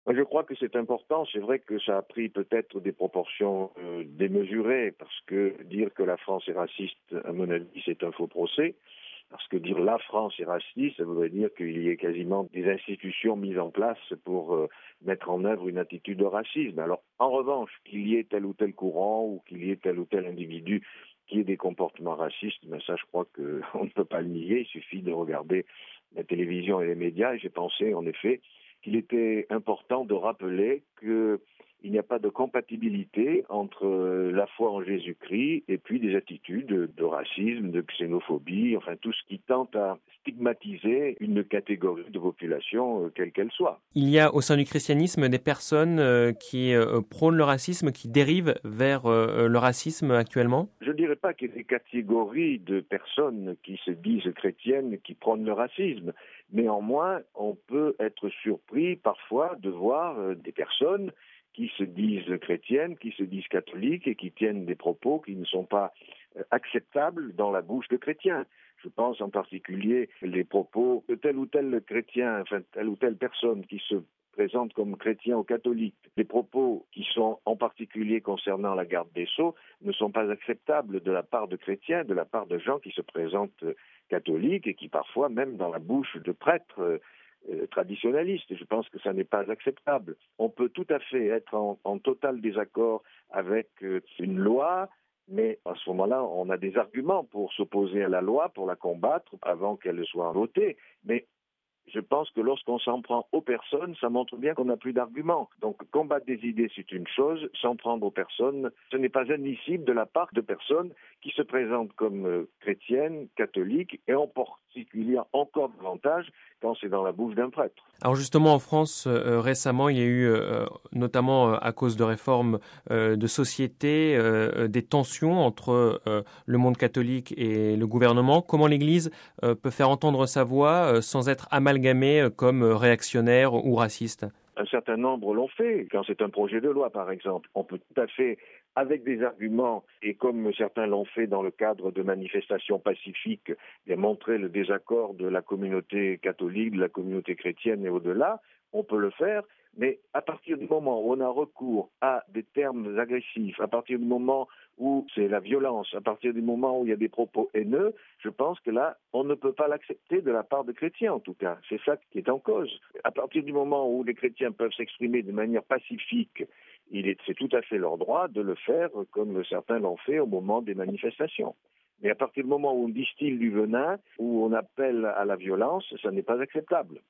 Moi, je crois que c'est important. C'est vrai que ça a pris peut-être des proportions démesurées, parce que dire que la France est raciste, à mon avis, c'est un faux procès. Parce que dire la France est raciste, ça voudrait dire qu'il y ait quasiment des institutions mises en place pour mettre en œuvre une attitude de racisme. Alors, en revanche, qu'il y ait tel ou tel courant ou qu'il y ait tel ou tel individu qui ait des comportements racistes, mais ça, je crois qu'on ne peut pas le nier. Il suffit de regarder la télévision et les médias. Et j'ai pensé, en effet, qu'il était important de rappeler qu'il n'y a pas de compatibilité entre la foi en Jésus-Christ et puis des attitudes de racisme, de xénophobie, enfin tout ce qui tente à stigmatiser une catégorie de population, quelle qu'elle soit. Il y a au sein du christianisme des personnes qui prônent le racisme, qui dérivent vers le racisme actuellement? Je ne dirais pas qu'il y ait des catégories de personnes qui se disent chrétiennes qui prônent le racisme. Néanmoins, on peut être surpris parfois de voir des personnes qui se disent chrétiennes, qui se disent catholiques et qui tiennent des propos qui ne sont pas acceptables dans la bouche de chrétiens. Je pense en particulier les propos de tel ou tel chrétien, enfin telle ou telle personne qui se présente comme chrétien ou catholique. Les propos qui sont en particulier concernant la garde des sceaux ne sont pas acceptables de la part de chrétiens, de la part de gens qui se présentent catholiques et qui parfois, même dans la bouche de prêtres traditionnalistes, je pense que ça n'est pas acceptable. On peut tout à fait être en total désaccord avec une loi, mais à ce moment-là, on a des arguments pour s'opposer à la loi, pour la combattre avant qu'elle soit votée. Mais je pense que lorsqu'on s'en prend aux personnes, ça montre bien qu'on n'a plus d'arguments. Donc combattre des idées, c'est une chose, s'en prendre aux personnes, ce n'est pas admissible de la part de personnes qui se présentent comme chrétiennes, catholiques, et en particulier encore davantage quand c'est dans la bouche d'un prêtre. Alors justement, en France, récemment, il y a eu, notamment à cause de réformes de société, des tensions entre le monde catholique et le gouvernement. Comment l'Église peut faire entendre sa voix sans être amalgamée comme réactionnaire ou raciste? Un certain nombre l'ont fait, quand c'est un projet de loi par exemple. On peut tout à fait, avec des arguments, et comme certains l'ont fait dans le cadre de manifestations pacifiques, montrer le désaccord de la communauté catholique, de la communauté chrétienne et au-delà. On peut le faire, mais à partir du moment où on a recours à des termes agressifs, à partir du moment où c'est la violence, à partir du moment où il y a des propos haineux, je pense que là, on ne peut pas l'accepter de la part de chrétiens en tout cas. C'est ça qui est en cause. À partir du moment où les chrétiens peuvent s'exprimer de manière pacifique, c'est tout à fait leur droit de le faire comme certains l'ont fait au moment des manifestations. Mais à partir du moment où on distille du venin, où on appelle à la violence, ça n'est pas acceptable.